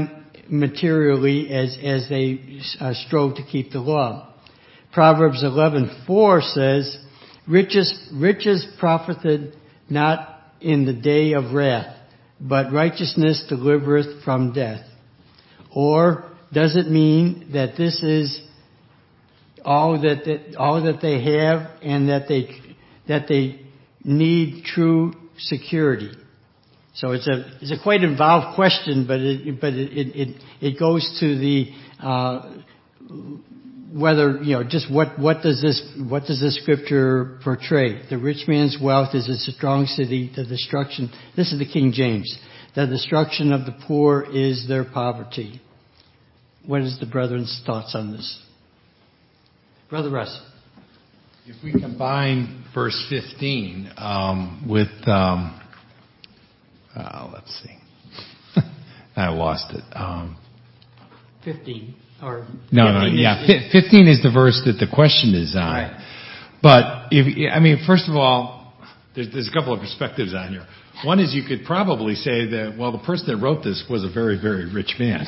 materially as, as they uh, strove to keep the law. Proverbs eleven four says, riches, riches profited not in the day of wrath, but righteousness delivereth from death. Or does it mean that this is all that, that all that they have and that they that they need true security? So it's a it's a quite involved question, but it but it it it goes to the uh, whether you know just what what does this what does this scripture portray? The rich man's wealth is a strong city. The destruction. This is the King James. The destruction of the poor is their poverty. What is the brethren's thoughts on this, Brother Russ? If we combine verse fifteen um, with um, Uh, let's see. I lost it. Um, Fifteen or no, no, yeah. Is, Fifteen is the verse that the question is on. Right. But if I mean, first of all, there's, there's a couple of perspectives on here. One is you could probably say that well, the person that wrote this was a very, very rich man,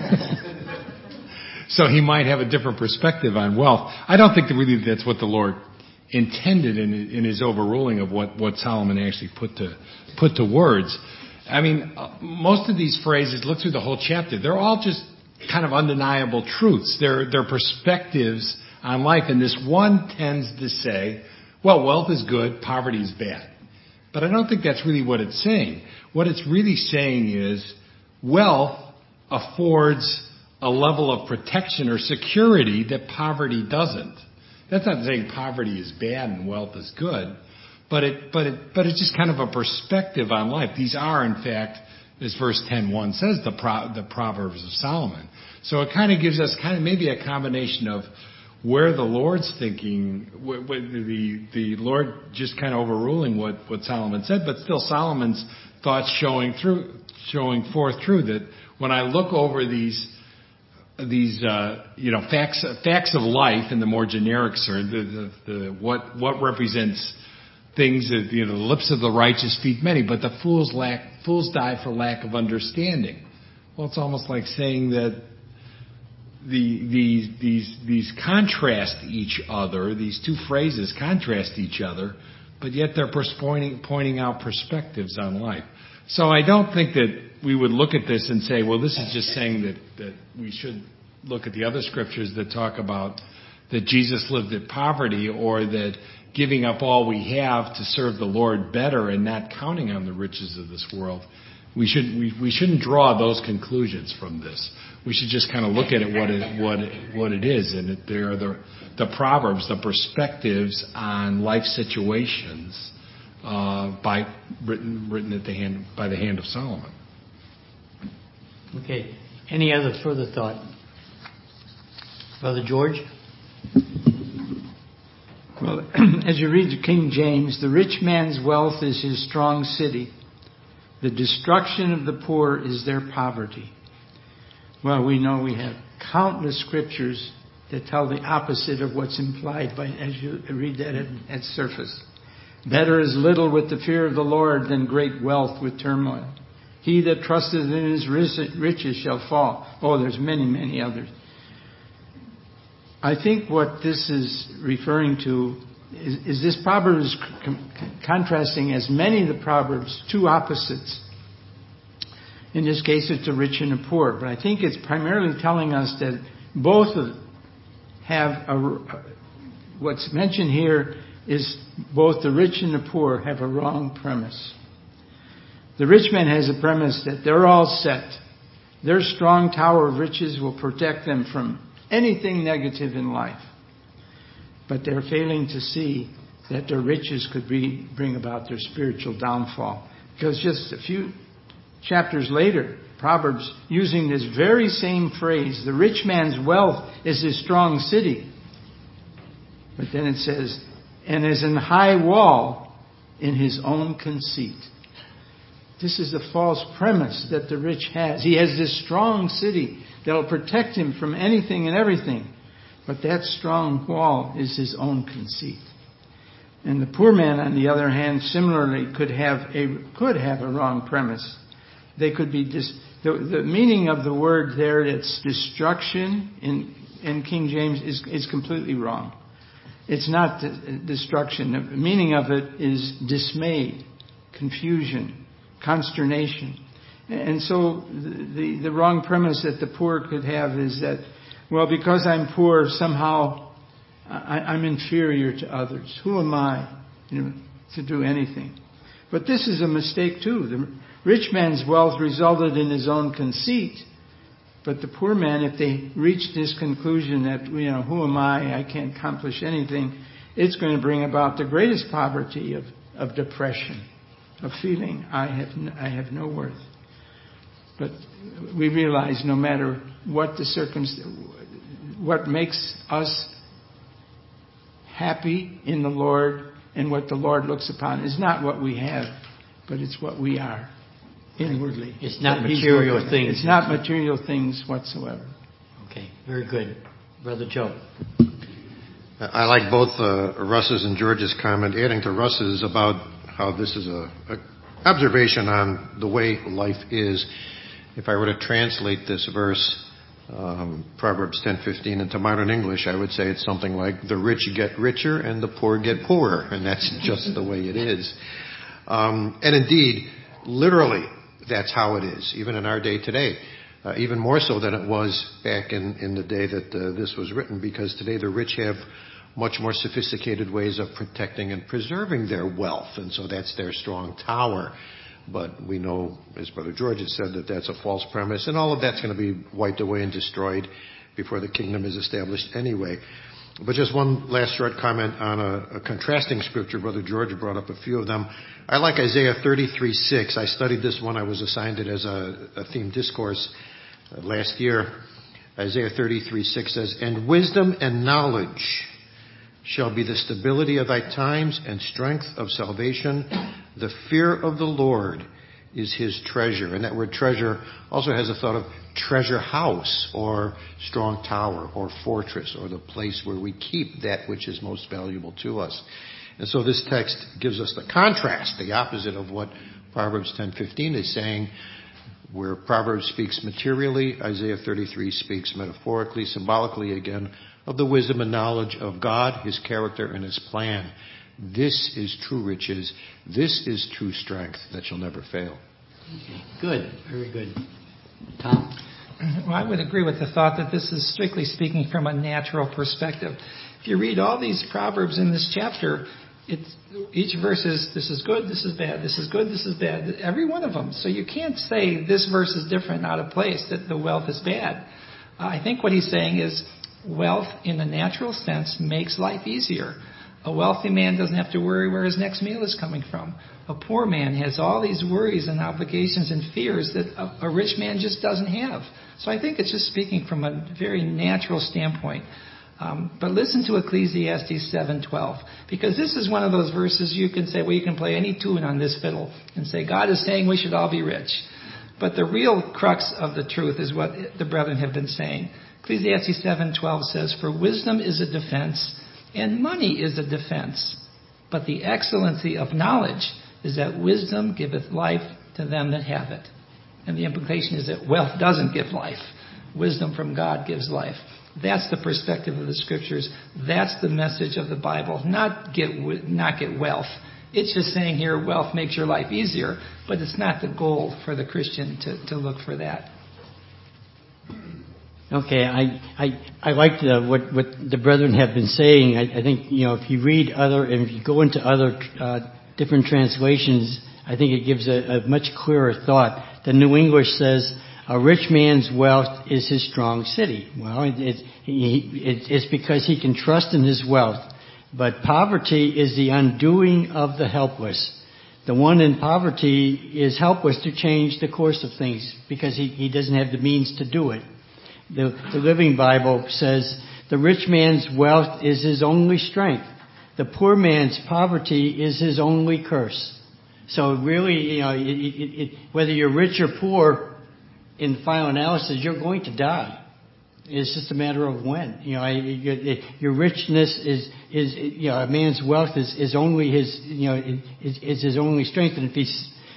so he might have a different perspective on wealth. I don't think that really that's what the Lord intended in, in his overruling of what, what Solomon actually put to put to words. I mean, most of these phrases, look through the whole chapter, they're all just kind of undeniable truths. They're, they're perspectives on life. And this one tends to say, well, wealth is good, poverty is bad. But I don't think that's really what it's saying. What it's really saying is wealth affords a level of protection or security that poverty doesn't. That's not saying poverty is bad and wealth is good. But it, but it, but it's just kind of a perspective on life. These are, in fact, as verse ten one says, the Pro, the Proverbs of Solomon. So it kind of gives us kind of maybe a combination of where the Lord's thinking, the the Lord just kind of overruling what, what Solomon said, but still Solomon's thoughts showing through, showing forth through that when I look over these these uh, you know facts facts of life in the more generic sense, the, the, the what what represents things that, you know, the lips of the righteous feed many, but the fools lack, fools die for lack of understanding. Well, it's almost like saying that the, these, these, these contrast each other, these two phrases contrast each other, but yet they're pointing, pointing out perspectives on life. So I don't think that we would look at this and say, well, this is just saying that, that we should look at the other scriptures that talk about that Jesus lived in poverty, or that giving up all we have to serve the Lord better and not counting on the riches of this world. We should we, we shouldn't draw those conclusions from this. We should just kind of look at it what it what it, what it is, and it, there are the the proverbs, the perspectives on life situations uh, by written written at the hand by the hand of Solomon. Okay. Any other further thought, Brother George? Well, as you read the King James, the rich man's wealth is his strong city. The destruction of the poor is their poverty. Well, we know we have countless scriptures that tell the opposite of what's implied by, as you read that at, at surface. Better is little with the fear of the Lord than great wealth with turmoil. He that trusteth in his riches shall fall. Oh, there's many, many others. I think what this is referring to is, is this proverb is c- contrasting as many of the proverbs, two opposites. In this case, it's the rich and the poor. But I think it's primarily telling us that both of have a, what's mentioned here is both the rich and the poor have a wrong premise. The rich man has a premise that they're all set. Their strong tower of riches will protect them from anything negative in life. But they're failing to see that their riches could be, bring about their spiritual downfall. Because just a few chapters later, Proverbs, using this very same phrase, the rich man's wealth is his strong city. But then it says, and is an high wall in his own conceit. This is a false premise that the rich has. He has this strong city that will protect him from anything and everything. But that strong wall is his own conceit. And the poor man, on the other hand, similarly could have a could have a wrong premise. They could be dis, the, the meaning of the word there, that's destruction in, in King James, is, is completely wrong. It's not destruction. The meaning of it is dismay, confusion, consternation. And so the, the, the wrong premise that the poor could have is that, well, because I'm poor, somehow I, I'm inferior to others. Who am I, you know, to do anything? But this is a mistake too. The rich man's wealth resulted in his own conceit. But the poor man, if they reach this conclusion that, you know, who am I? I can't accomplish anything, it's going to bring about the greatest poverty of, of depression, of feeling I have no, I have no worth. But we realize no matter what the circumstance, what makes us happy in the Lord and what the Lord looks upon is not what we have, but it's what we are inwardly. It's not material things. It's not material things whatsoever. Okay, very good. Brother Joe. I like both uh, Russ's and George's comment. Adding to Russ's about how this is a, a observation on the way life is. If I were to translate this verse, um, Proverbs ten fifteen, into modern English, I would say it's something like, the rich get richer and the poor get poorer. And that's just the way it is. Um, and indeed, literally, that's how it is, even in our day today. Uh, even more so than it was back in, in the day that uh, this was written, because today the rich have much more sophisticated ways of protecting and preserving their wealth. And so that's their strong tower. But we know, as Brother George has said, that that's a false premise, and all of that's going to be wiped away and destroyed before the kingdom is established anyway. But just one last short comment on a, a contrasting scripture. Brother George brought up a few of them. I like Isaiah thirty-three six. I studied this one. I was assigned it as a, a theme discourse uh, last year. Isaiah thirty-three six says, "And wisdom and knowledge shall be the stability of thy times and strength of salvation. The fear of the Lord is his treasure." And that word treasure also has a thought of treasure house or strong tower or fortress, or the place where we keep that which is most valuable to us. And so this text gives us the contrast, the opposite of what Proverbs ten fifteen is saying. Where Proverbs speaks materially, Isaiah thirty-three speaks metaphorically, symbolically again, of the wisdom and knowledge of God, his character, and his plan. This is true riches. This is true strength that shall never fail. Okay, good. Very good. Tom? Well, I would agree with the thought that this is strictly speaking from a natural perspective. If you read all these Proverbs in this chapter, it's, each verse is, this is good, this is bad, this is good, this is bad, every one of them. So you can't say this verse is different, out of place, that the wealth is bad. Uh, I think what he's saying is wealth in a natural sense makes life easier. A wealthy man doesn't have to worry where his next meal is coming from. A poor man has all these worries and obligations and fears that a, a rich man just doesn't have. So I think it's just speaking from a very natural standpoint. Um, but listen to Ecclesiastes seven twelve, because this is one of those verses you can say, well, you can play any tune on this fiddle and say, God is saying we should all be rich. But the real crux of the truth is what the brethren have been saying. Ecclesiastes seven twelve says, "For wisdom is a defense, and money is a defense. But the excellency of knowledge is that wisdom giveth life to them that have it." And the implication is that wealth doesn't give life. Wisdom from God gives life. That's the perspective of the Scriptures. That's the message of the Bible. Not get not get wealth. It's just saying here wealth makes your life easier, but it's not the goal for the Christian to, to look for that. Okay, I I, I like the, what what the brethren have been saying. I, I think, you know, if you read other, and if you go into other uh, different translations, I think it gives a, a much clearer thought. The New English says, "A rich man's wealth is his strong city." Well, it, it, he, it, it's because he can trust in his wealth. But poverty is the undoing of the helpless. The one in poverty is helpless to change the course of things because he, he doesn't have the means to do it. The, the Living Bible says, "The rich man's wealth is his only strength. The poor man's poverty is his only curse." So really, you know, it, it, it, whether you're rich or poor, in the final analysis, you're going to die. It's just a matter of when. You know, your, your richness is, is, you know, a man's wealth is, is only his, you know, is, is his only strength. And if he's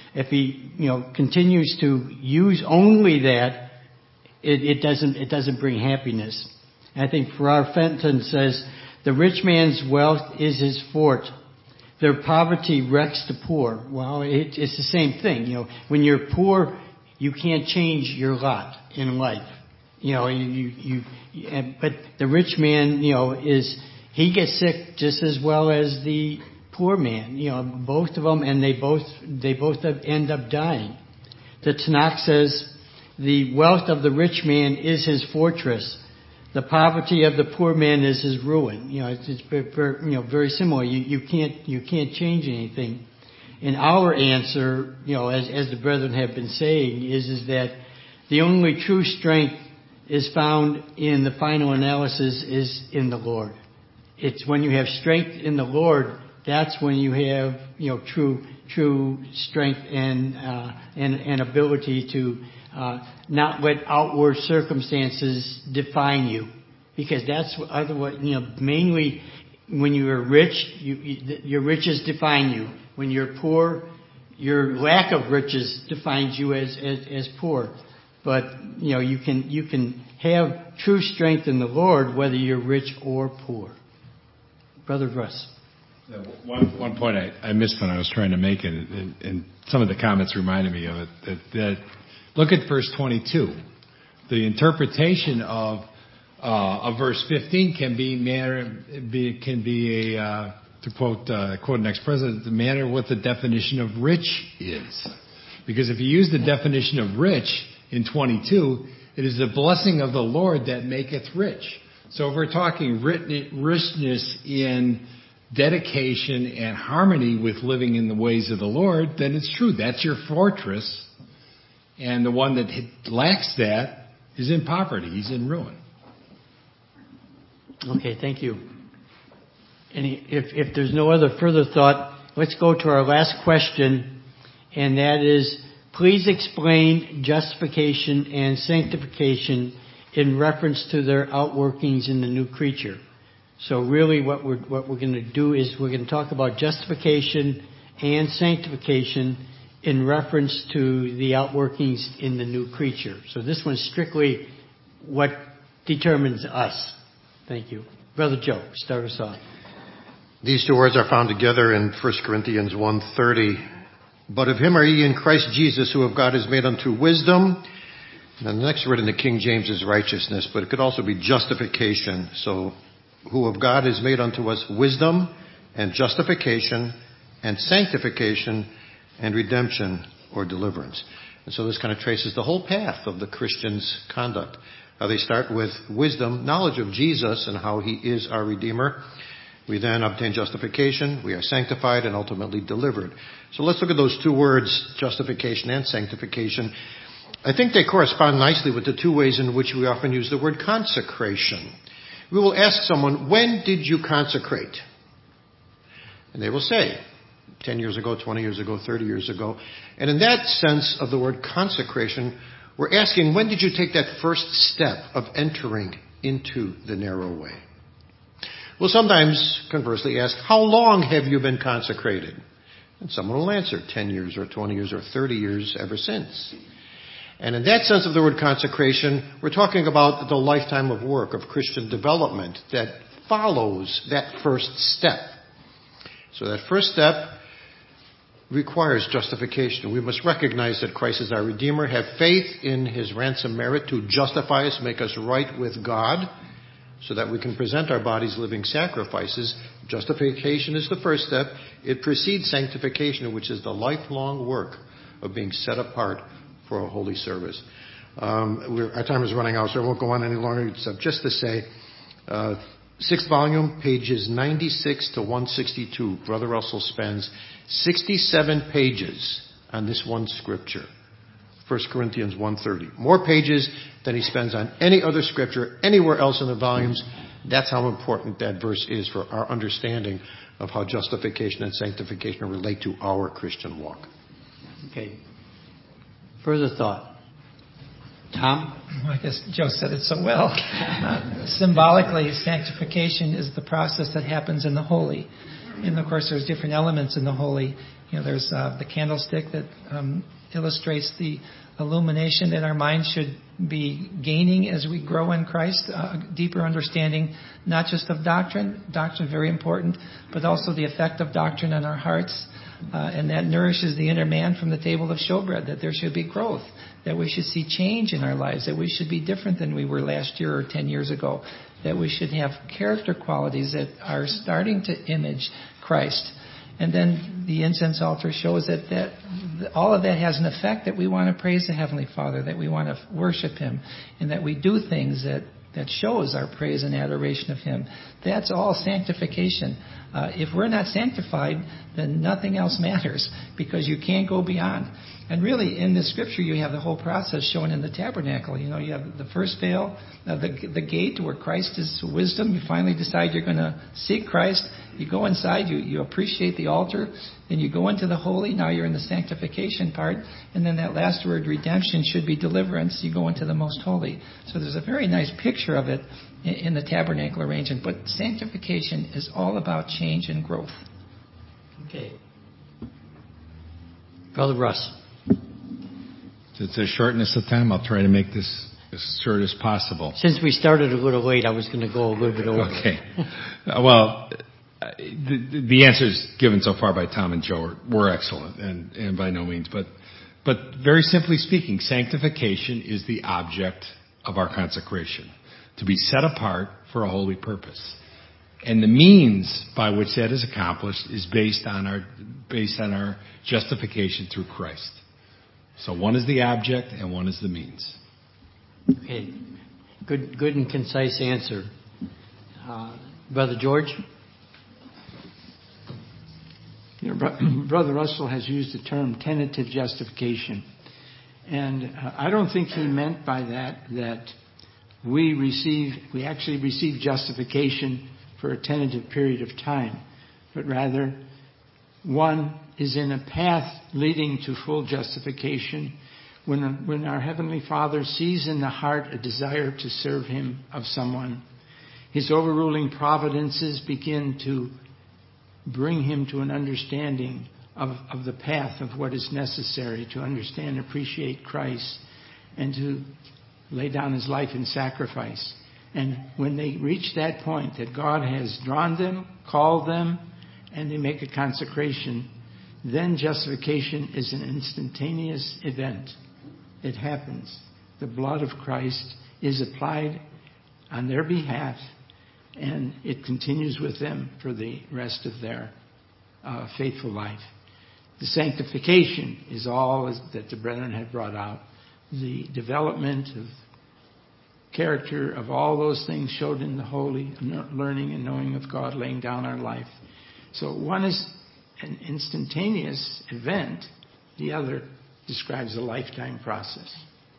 If he, you know, continues to use only that, it, it doesn't it doesn't bring happiness. And I think Farrar Fenton says, the rich man's wealth is his fort. Their poverty wrecks the poor. Well, it, it's the same thing. You know, when you're poor, you can't change your lot in life. You know, you, you, you but the rich man, you know, is, he gets sick just as well as the poor man. You know, both of them, and they both, they both end up dying. The Tanakh says, the wealth of the rich man is his fortress. The poverty of the poor man is his ruin. You know, it's, it's very, you know, very similar. You, you can't, you can't change anything. And our answer, you know, as, as the brethren have been saying, is, is that the only true strength is found in the final analysis is in the Lord. It's when you have strength in the Lord, that's when you have, you know, true, true strength and, uh, and, and ability to, Uh, not let outward circumstances define you, because that's what other what you know. Mainly, when you are rich, you, you, your riches define you. When you're poor, your lack of riches defines you as, as as poor. But you know you can you can have true strength in the Lord whether you're rich or poor. Brother Russ. One one point I, I missed when I was trying to make it, and, and some of the comments reminded me of it. That, that look at verse twenty-two. The interpretation of uh, of verse fifteen can be manner be, can be a uh, to quote uh, quote an ex-president, the manner what the definition of rich is. Because if you use the definition of rich in twenty-two, it is the blessing of the Lord that maketh rich. So if we're talking richness in dedication and harmony with living in the ways of the Lord, then it's true. That's your fortress. And the one that lacks that is in poverty. He's in ruin. Okay, thank you. Any, if, if there's no other further thought, let's go to our last question, and that is, please explain justification and sanctification in reference to their outworkings in the new creature. So really what we're, what we're going to do is we're going to talk about justification and sanctification in reference to the outworkings in the new creature. So this one's strictly what determines us. Thank you. Brother Joe, start us off. These two words are found together in First Corinthians one thirty. But of him are ye in Christ Jesus, who of God is made unto wisdom. And the next word in the King James is righteousness, but it could also be justification. So, who of God is made unto us wisdom and justification and sanctification and redemption or deliverance. And so this kind of traces the whole path of the Christian's conduct. How they start with wisdom, knowledge of Jesus and how he is our Redeemer. We then obtain justification, we are sanctified and ultimately delivered. So let's look at those two words, justification and sanctification. I think they correspond nicely with the two ways in which we often use the word consecration. We will ask someone, when did you consecrate? And they will say, ten years ago, twenty years ago, thirty years ago. And in that sense of the word consecration, we're asking, when did you take that first step of entering into the narrow way? We'll sometimes, conversely, ask, how long have you been consecrated? And someone will answer, ten years or twenty years or thirty years ever since. And in that sense of the word consecration, we're talking about the lifetime of work, of Christian development that follows that first step. So that first step requires justification. We must recognize that Christ is our Redeemer, have faith in his ransom merit to justify us, make us right with God, so that we can present our bodies living sacrifices. Justification is the first step. It precedes sanctification, which is the lifelong work of being set apart for a holy service. Um, we're, our time is running out, so I won't go on any longer, except just to say, uh, sixth volume, pages ninety-six to one sixty-two. Brother Russell spends sixty-seven pages on this one scripture, First Corinthians one thirty. More pages than he spends on any other scripture anywhere else in the volumes. That's how important that verse is for our understanding of how justification and sanctification relate to our Christian walk. Okay. Further thought. Tom? I guess Joe said it so well. Uh, symbolically, sanctification is the process that happens in the holy. And of course, there's different elements in the holy. You know, there's uh, the candlestick that um, illustrates the illumination that our minds should be gaining as we grow in Christ, a deeper understanding, not just of doctrine, doctrine very important, but also the effect of doctrine on our hearts. Uh, and that nourishes the inner man from the table of showbread, that there should be growth, that we should see change in our lives, that we should be different than we were last year or ten years ago, that we should have character qualities that are starting to image Christ. And then the incense altar shows that, that all of that has an effect, that we want to praise the Heavenly Father, that we want to worship Him, and that we do things that, that shows our praise and adoration of Him. That's all sanctification. Uh, if we're not sanctified, then nothing else matters, because you can't go beyond. And really, in the Scripture, you have the whole process shown in the tabernacle. You know, you have the first veil, uh, the, the gate where Christ is wisdom. You finally decide you're going to seek Christ. You go inside, you, you appreciate the altar, then you go into the holy. Now you're in the sanctification part. And then that last word, redemption, should be deliverance. You go into the most holy. So there's a very nice picture of it in, in the tabernacle arrangement. But sanctification is all about change and growth. Okay. Brother Russ. To the shortness of time, I'll try to make this as short as possible. Since we started a little late, I was going to go a little bit over. Okay. uh, well, uh, the, the answers given so far by Tom and Joe were, were excellent, and, and by no means. But, but very simply speaking, sanctification is the object of our consecration, to be set apart for a holy purpose. And the means by which that is accomplished is based on our based on our justification through Christ. So one is the object and one is the means. Okay, good, good and concise answer, uh, Brother George. You know, Brother Russell has used the term tentative justification, and uh, I don't think he meant by that that we receive we actually receive justification for a tentative period of time, but rather one is in a path leading to full justification when, when our Heavenly Father sees in the heart a desire to serve Him of someone. His overruling providences begin to bring him to an understanding of, of the path of what is necessary to understand and appreciate Christ and to lay down his life in sacrifice. And when they reach that point that God has drawn them, called them, and they make a consecration, then justification is an instantaneous event. It happens. The blood of Christ is applied on their behalf, and it continues with them for the rest of their uh, faithful life. The sanctification is all that the brethren have brought out. The development of character of all those things showed in the holy, learning and knowing of God, laying down our life. So one is an instantaneous event. The other describes a lifetime process.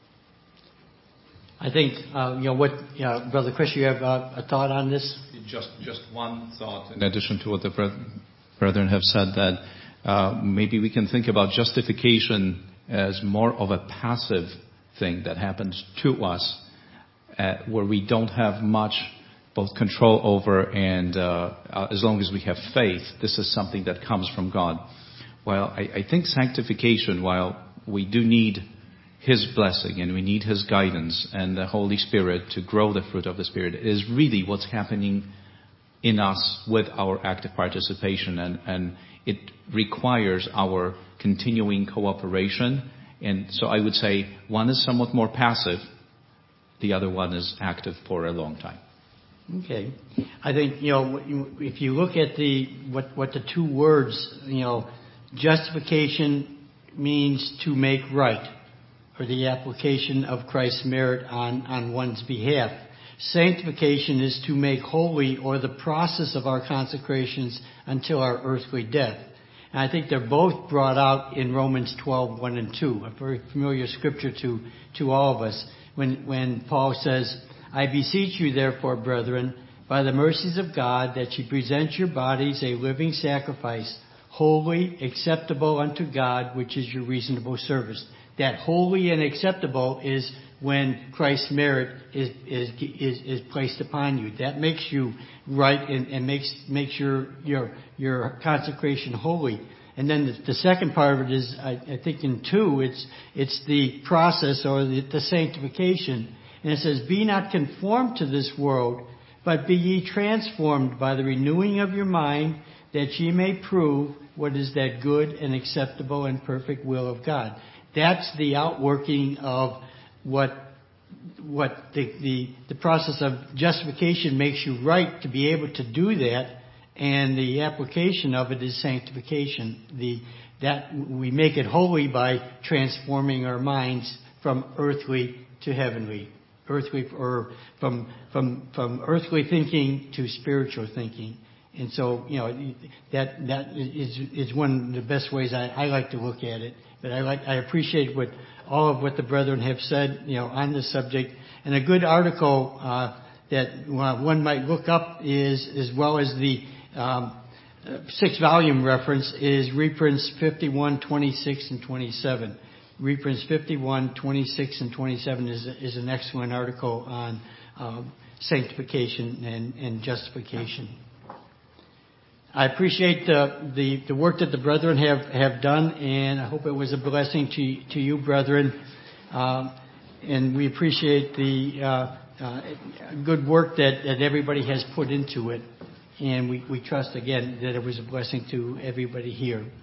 I think, uh, you know, what, uh, Brother Chris, you have uh, a thought on this? Just, just one thought, in addition to what the brethren have said, that uh, maybe we can think about justification as more of a passive thing that happens to us, uh, where we don't have much both control over, and uh, as long as we have faith, this is something that comes from God. While I, I think sanctification, while we do need His blessing and we need His guidance and the Holy Spirit to grow the fruit of the Spirit, it is really what's happening in us with our active participation, and, and it requires our continuing cooperation. And so I would say one is somewhat more passive, the other one is active for a long time. Okay. I think, you know, if you look at the what, what the two words, you know, justification means to make right, or the application of Christ's merit on, on one's behalf. Sanctification is to make holy, or the process of our consecrations until our earthly death. And I think they're both brought out in Romans twelve, one and two, a very familiar scripture to, to all of us, when, when Paul says, I beseech you, therefore, brethren, by the mercies of God, that ye present your bodies a living sacrifice, holy, acceptable unto God, which is your reasonable service. That holy and acceptable is when Christ's merit is is is, is placed upon you. That makes you right and, and makes makes your your your consecration holy. And then the, the second part of it is, I, I think in two, it's it's the process or the, the sanctification. And it says, "Be not conformed to this world, but be ye transformed by the renewing of your mind, that ye may prove what is that good and acceptable and perfect will of God." That's the outworking of what what the, the the process of justification makes you right to be able to do that, and the application of it is sanctification. The that we make it holy by transforming our minds from earthly to heavenly, earthly or from from from earthly thinking to spiritual thinking. And so, you know, that that is is one of the best ways I, I like to look at it. But I like I appreciate what all of what the brethren have said, you know, on this subject. And a good article uh, that one might look up is, as well as the um, six-volume reference, is reprints fifty-one, twenty-six, and twenty-seven. Reprints fifty-one, twenty-six, and twenty-seven is is an excellent article on um, sanctification and, and justification. I appreciate the, the, the work that the brethren have, have done, and I hope it was a blessing to, to you, brethren. Um, and we appreciate the uh, uh, good work that, that everybody has put into it. And we, we trust, again, that it was a blessing to everybody here.